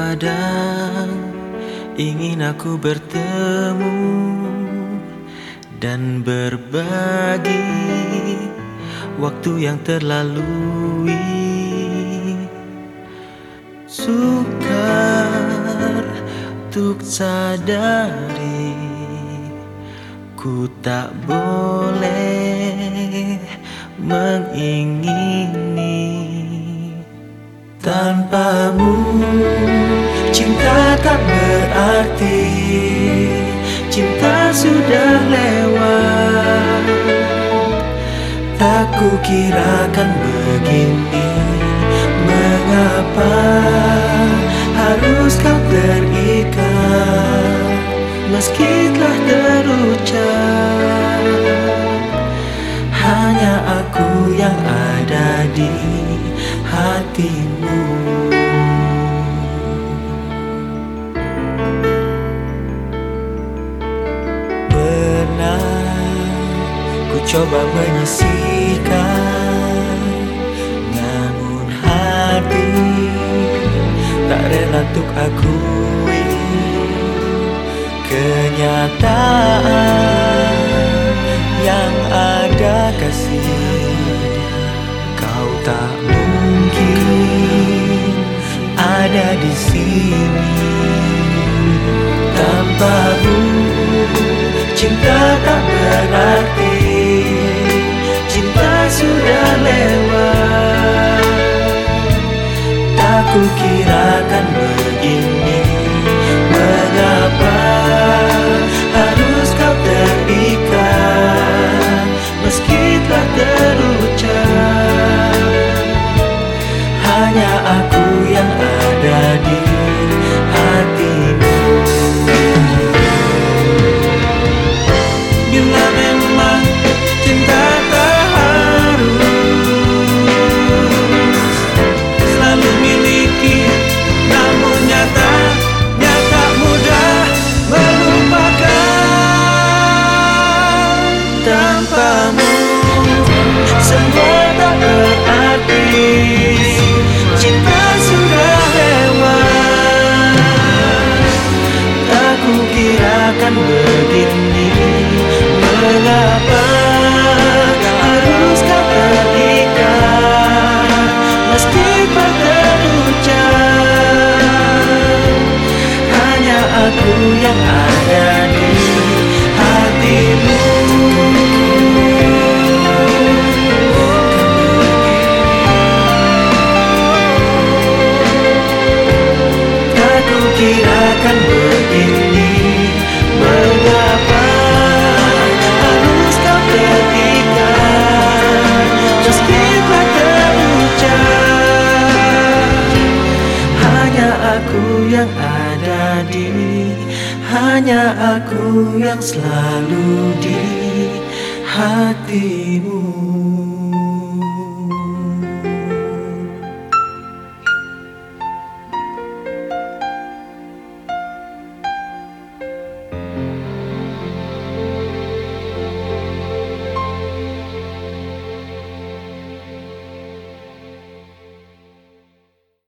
Kadang ingin aku bertemu dan berbagi waktu yang terlalui. Sukar untuk sadari ku tak boleh mengingini. Tanpamu cinta tak berarti, cinta sudah lewat. Tak kukirakan begini, mengapa harus kau terikat meski telah terucap. Hanya aku yang ada di hatimu. Pernah ku coba menyisihkan, namun hati tak rela untuk akui kenyataan yang ada. Kasih kau tak mungkin ada di sini. Tanpamu cinta tak berarti, cinta sudah lewat. Tak kukirakan begini, mengapa harus kau terikat meski telah terucap. Hanya aku yang ada di hatimu. Bila memang cinta tak harus selalu miliki, namun nyatanya tak mudah melupakan. Tanpamu semua tak berarti, cinta sudah lewat. Tak kukirakan begini, mengapa harus kau terikat meski tak terucap. Hanya aku yang ada di hatimu. Tak kukirakan begini, mengapa harus kau terikat meski tak terucap. Hanya aku yang ada di, hanya aku yang selalu di hatimu.